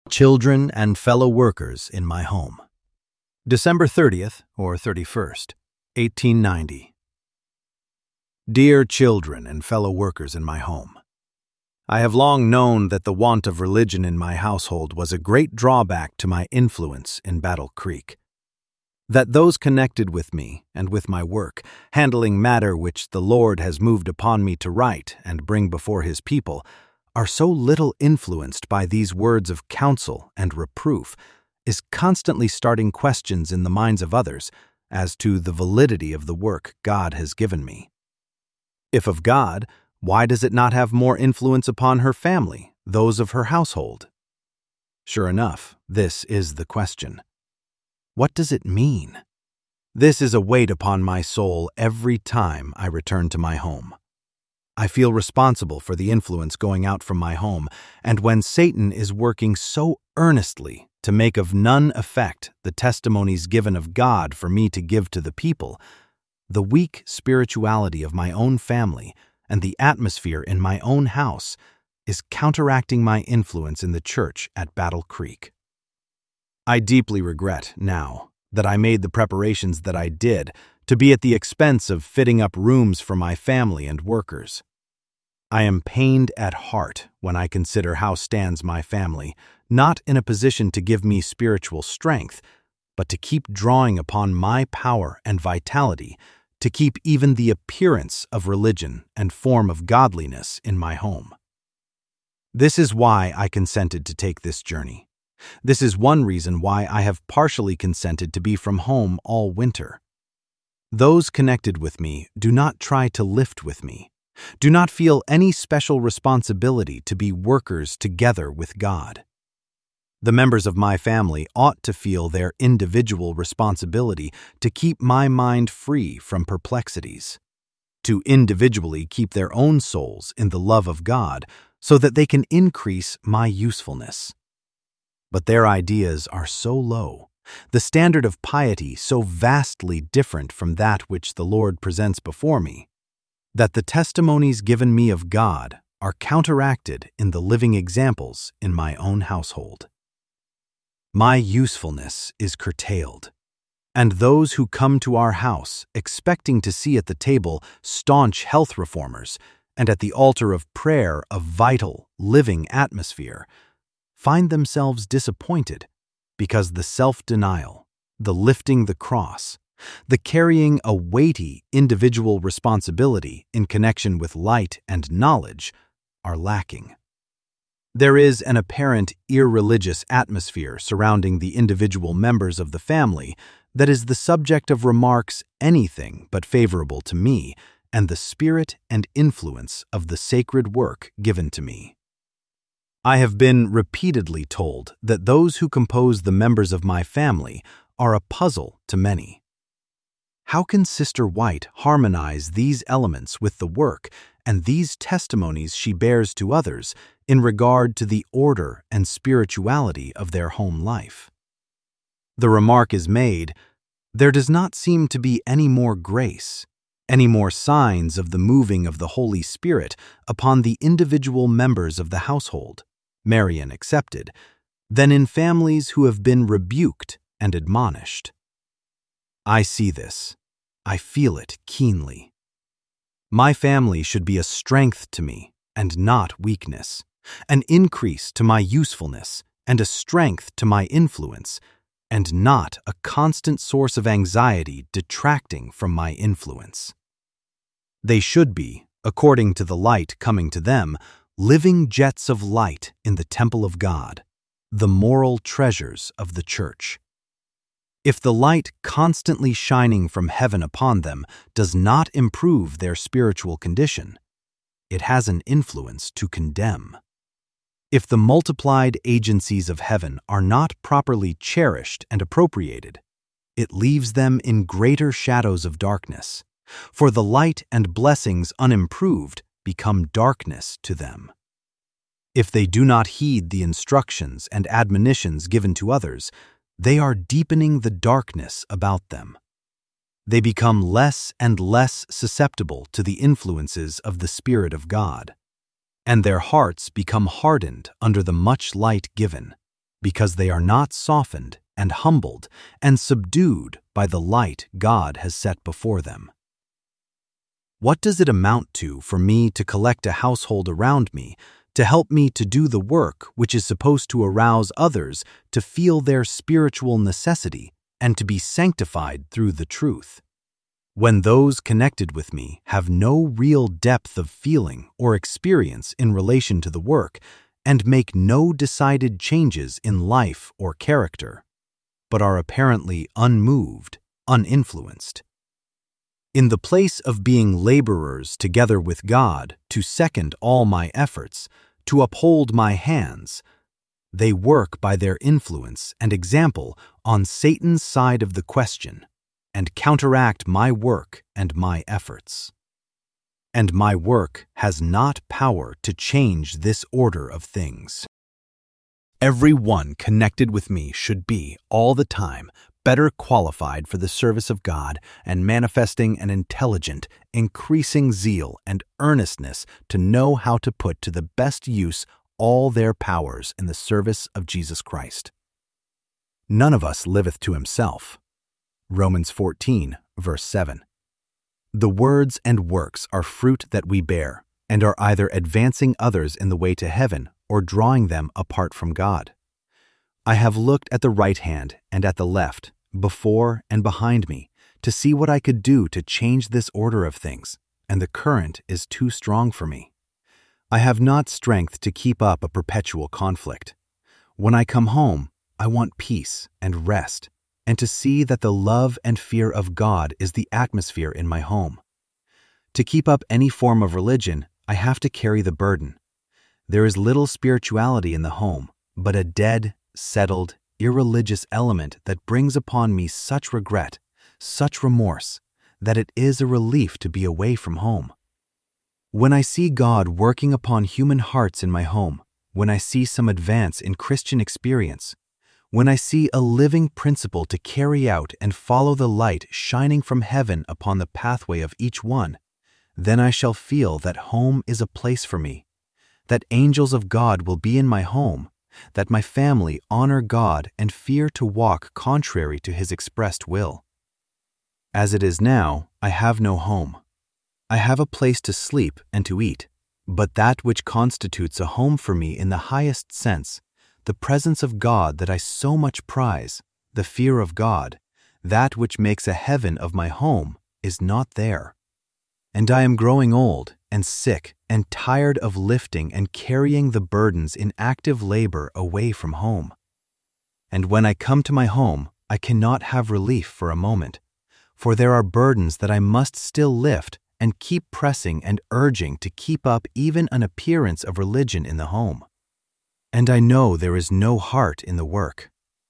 Children and fellow workers in my home. December 30th or 31st, 1890. Dear children and fellow workers in my home, I have long known that the want of religion in my household was a great drawback to my influence in Battle Creek. That those connected with me and with my work, handling matter which the Lord has moved upon me to write and bring before His people, are so little influenced by these words of counsel and reproof, is constantly starting questions in the minds of others as to the validity of the work God has given me. If of God, why does it not have more influence upon her family, those of her household? Sure enough, this is the question. What does it mean? This is a weight upon my soul every time I return to my home. I feel responsible for the influence going out from my home, and when Satan is working so earnestly to make of none effect the testimonies given of God for me to give to the people, the weak spirituality of my own family and the atmosphere in my own house is counteracting my influence in the church at Battle Creek. I deeply regret now that I made the preparations that I did to be at the expense of fitting up rooms for my family and workers. I am pained at heart when I consider how stands my family, not in a position to give me spiritual strength, but to keep drawing upon my power and vitality to keep even the appearance of religion and form of godliness in my home. This is why I consented to take this journey. This is one reason why I have partially consented to be from home all winter. Those connected with me do not try to lift with me, do not feel any special responsibility to be workers together with God. The members of my family ought to feel their individual responsibility to keep my mind free from perplexities, to individually keep their own souls in the love of God so that they can increase my usefulness. But their ideas are so low, the standard of piety so vastly different from that which the Lord presents before me, that the testimonies given me of God are counteracted in the living examples in my own household. My usefulness is curtailed, and those who come to our house expecting to see at the table staunch health reformers and at the altar of prayer a vital, living atmosphere, find themselves disappointed because the self-denial, the lifting the cross, the carrying a weighty individual responsibility in connection with light and knowledge are lacking. There is an apparent irreligious atmosphere surrounding the individual members of the family that is the subject of remarks anything but favorable to me and the spirit and influence of the sacred work given to me. I have been repeatedly told that those who compose the members of my family are a puzzle to many. How can Sister White harmonize these elements with the work and these testimonies she bears to others in regard to the order and spirituality of their home life? The remark is made, there does not seem to be any more grace, any more signs of the moving of the Holy Spirit upon the individual members of the household, Marian excepted, than in families who have been rebuked and admonished. I see this. I feel it keenly. My family should be a strength to me and not weakness, an increase to my usefulness and a strength to my influence, and not a constant source of anxiety detracting from my influence. They should be, according to the light coming to them, living jets of light in the temple of God, the moral treasures of the church. If the light constantly shining from heaven upon them does not improve their spiritual condition, it has an influence to condemn. If the multiplied agencies of heaven are not properly cherished and appropriated, it leaves them in greater shadows of darkness, for the light and blessings unimproved become darkness to them. If they do not heed the instructions and admonitions given to others, they are deepening the darkness about them. They become less and less susceptible to the influences of the Spirit of God, and their hearts become hardened under the much light given, because they are not softened and humbled and subdued by the light God has set before them. What does it amount to for me to collect a household around me to help me to do the work which is supposed to arouse others to feel their spiritual necessity and to be sanctified through the truth, when those connected with me have no real depth of feeling or experience in relation to the work and make no decided changes in life or character, but are apparently unmoved, uninfluenced? In the place of being laborers together with God to second all my efforts, to uphold my hands, they work by their influence and example on Satan's side of the question and counteract my work and my efforts. And my work has not power to change this order of things. Everyone connected with me should be, all the time, better qualified for the service of God and manifesting an intelligent, increasing zeal and earnestness to know how to put to the best use all their powers in the service of Jesus Christ. None of us liveth to himself. Romans 14, verse 7. The words and works are fruit that we bear, and are either advancing others in the way to heaven or drawing them apart from God. I have looked at the right hand and at the left, before and behind me, to see what I could do to change this order of things, and the current is too strong for me. I have not strength to keep up a perpetual conflict. When I come home, I want peace and rest, and to see that the love and fear of God is the atmosphere in my home. To keep up any form of religion, I have to carry the burden. There is little spirituality in the home, but a dead, settled, irreligious element that brings upon me such regret, such remorse, that it is a relief to be away from home. When I see God working upon human hearts in my home, when I see some advance in Christian experience, when I see a living principle to carry out and follow the light shining from heaven upon the pathway of each one, then I shall feel that home is a place for me, that angels of God will be in my home, that my family honor God and fear to walk contrary to his expressed will. As it is now, I have no home. I have a place to sleep and to eat, but that which constitutes a home for me in the highest sense, the presence of God that I so much prize, the fear of God, that which makes a heaven of my home, is not there. And I am growing old and sick and tired of lifting and carrying the burdens in active labor away from home. And when I come to my home, I cannot have relief for a moment, for there are burdens that I must still lift and keep pressing and urging to keep up even an appearance of religion in the home. And I know there is no heart in the work.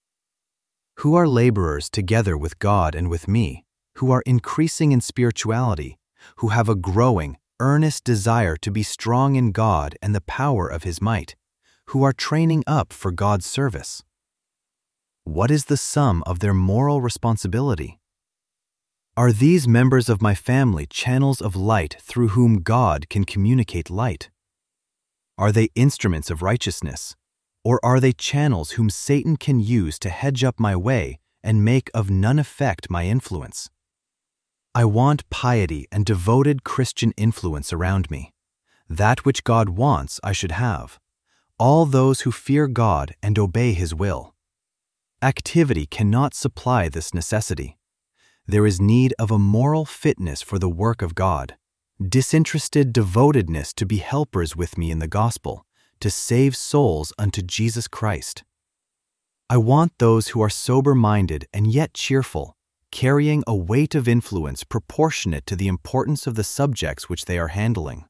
Who are laborers together with God and with me, who are increasing in spirituality, who have a growing, earnest desire to be strong in God and the power of his might, who are training up for God's service? What is the sum of their moral responsibility? Are these members of my family channels of light through whom God can communicate light? Are they instruments of righteousness, or are they channels whom Satan can use to hedge up my way and make of none effect my influence? I want piety and devoted Christian influence around me. That which God wants I should have. All those who fear God and obey his will. Activity cannot supply this necessity. There is need of a moral fitness for the work of God, disinterested devotedness to be helpers with me in the gospel, to save souls unto Jesus Christ. I want those who are sober-minded and yet cheerful, carrying a weight of influence proportionate to the importance of the subjects which they are handling.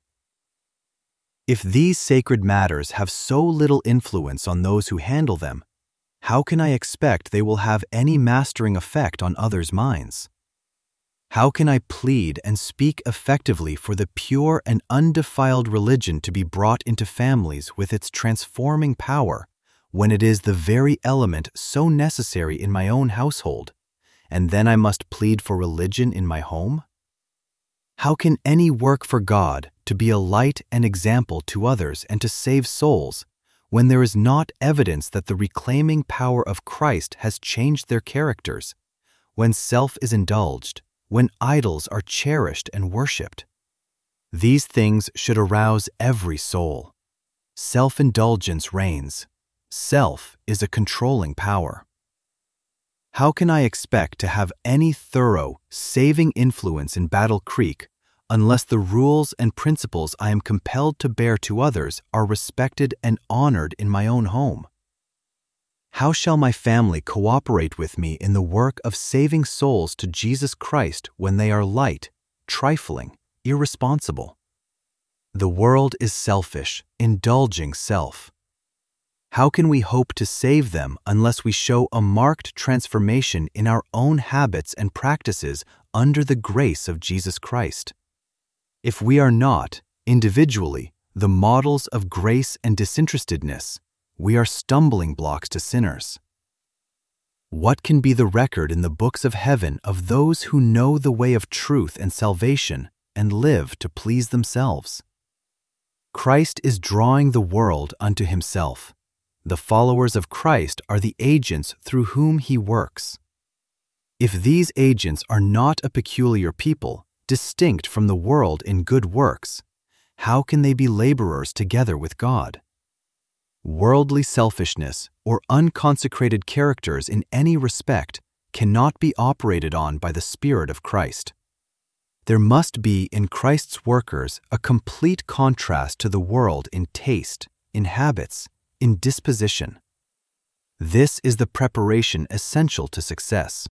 If these sacred matters have so little influence on those who handle them, how can I expect they will have any mastering effect on others' minds? How can I plead and speak effectively for the pure and undefiled religion to be brought into families with its transforming power, when it is the very element so necessary in my own household, and then I must plead for religion in my home? How can any work for God to be a light and example to others and to save souls, when there is not evidence that the reclaiming power of Christ has changed their characters, when self is indulged, when idols are cherished and worshipped. These things should arouse every soul. Self-indulgence reigns. Self is a controlling power. How can I expect to have any thorough, saving influence in Battle Creek unless the rules and principles I am compelled to bear to others are respected and honored in my own home? How shall my family cooperate with me in the work of saving souls to Jesus Christ when they are light, trifling, irresponsible? The world is selfish, indulging self. How can we hope to save them unless we show a marked transformation in our own habits and practices under the grace of Jesus Christ? If we are not, individually, the models of grace and disinterestedness, we are stumbling blocks to sinners. What can be the record in the books of heaven of those who know the way of truth and salvation and live to please themselves? Christ is drawing the world unto himself. The followers of Christ are the agents through whom he works. If these agents are not a peculiar people, distinct from the world in good works, how can they be laborers together with God? Worldly selfishness or unconsecrated characters in any respect cannot be operated on by the Spirit of Christ. There must be in Christ's workers a complete contrast to the world in taste, in habits, in disposition. This is the preparation essential to success.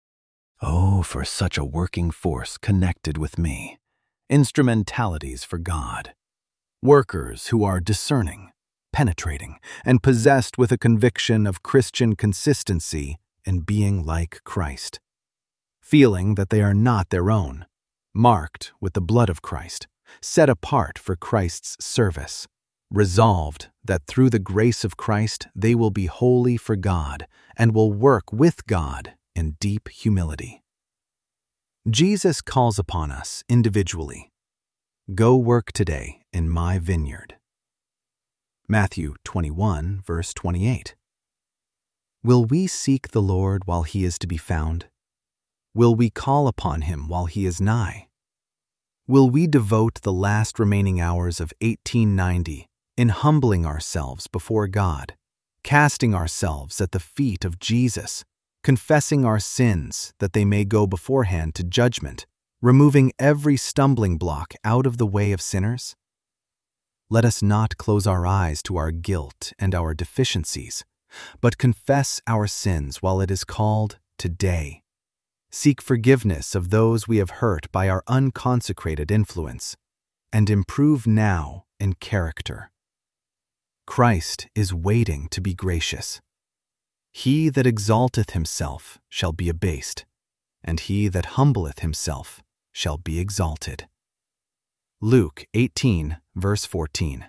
Oh, for such a working force connected with me, instrumentalities for God, workers who are discerning, penetrating, and possessed with a conviction of Christian consistency in being like Christ, feeling that they are not their own, marked with the blood of Christ, set apart for Christ's service, resolved that through the grace of Christ they will be holy for God and will work with God in deep humility. Jesus calls upon us individually. Go work today in my vineyard. Matthew 21, verse 28. Will we seek the Lord while he is to be found? Will we call upon him while he is nigh? Will we devote the last remaining hours of 1890 in humbling ourselves before God, casting ourselves at the feet of Jesus, confessing our sins that they may go beforehand to judgment, removing every stumbling block out of the way of sinners? Let us not close our eyes to our guilt and our deficiencies, but confess our sins while it is called today. Seek forgiveness of those we have hurt by our unconsecrated influence, and improve now in character. Christ is waiting to be gracious. He that exalteth himself shall be abased, and he that humbleth himself shall be exalted. Luke 18, verse 14.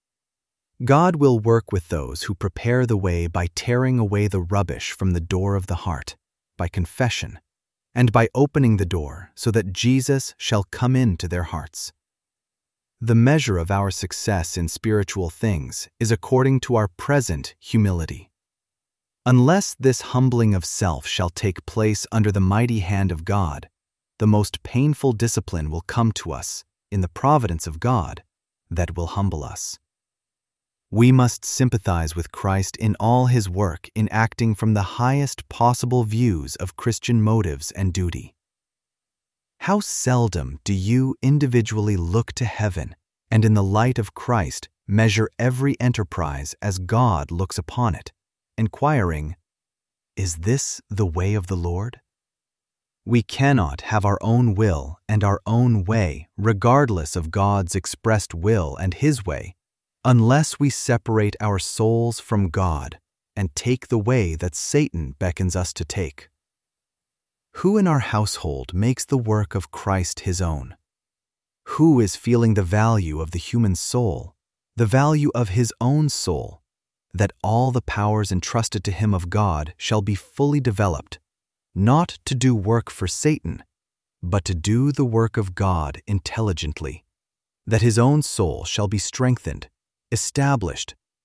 God will work with those who prepare the way by tearing away the rubbish from the door of the heart, by confession, and by opening the door so that Jesus shall come into their hearts. The measure of our success in spiritual things is according to our present humility. Unless this humbling of self shall take place under the mighty hand of God, the most painful discipline will come to us in the providence of God that will humble us. We must sympathize with Christ in all his work in acting from the highest possible views of Christian motives and duty. How seldom do you individually look to heaven and in the light of Christ measure every enterprise as God looks upon it, inquiring, "Is this the way of the Lord?" We cannot have our own will and our own way regardless of God's expressed will and his way, unless we separate our souls from God and take the way that Satan beckons us to take. Who in our household makes the work of Christ his own? Who is feeling the value of the human soul, the value of his own soul, that all the powers entrusted to him of God shall be fully developed, not to do work for Satan, but to do the work of God intelligently, that his own soul shall be strengthened, established,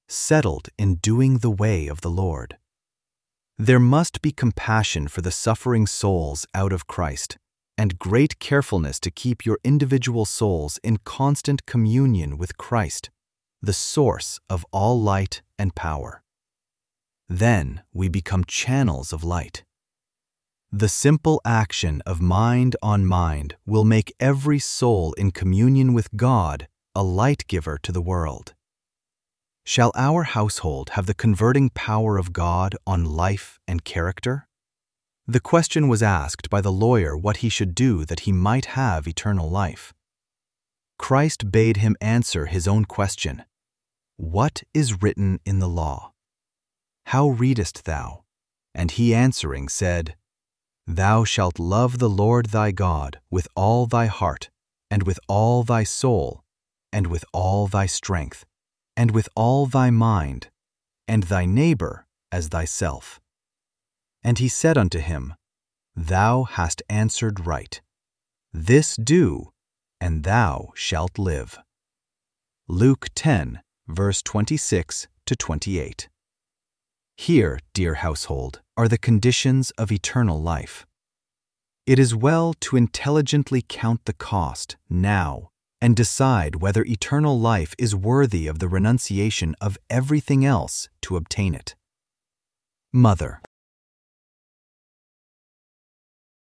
settled in doing the way of the Lord. There must be compassion for the suffering souls out of Christ, and great carefulness to keep your individual souls in constant communion with Christ, the source of all light and power. Then we become channels of light. The simple action of mind on mind will make every soul in communion with God a light giver to the world. Shall our household have the converting power of God on life and character? The question was asked by the lawyer what he should do that he might have eternal life. Christ bade him answer his own question. What is written in the law? How readest thou? And he answering said, Thou shalt love the Lord thy God with all thy heart, and with all thy soul, and with all thy strength, and with all thy mind, and thy neighbor as thyself. And he said unto him, Thou hast answered right. This do, and thou shalt live. Luke 10, verse 26 to 28. Here, dear household, are the conditions of eternal life. It is well to intelligently count the cost now and decide whether eternal life is worthy of the renunciation of everything else to obtain it. Mother,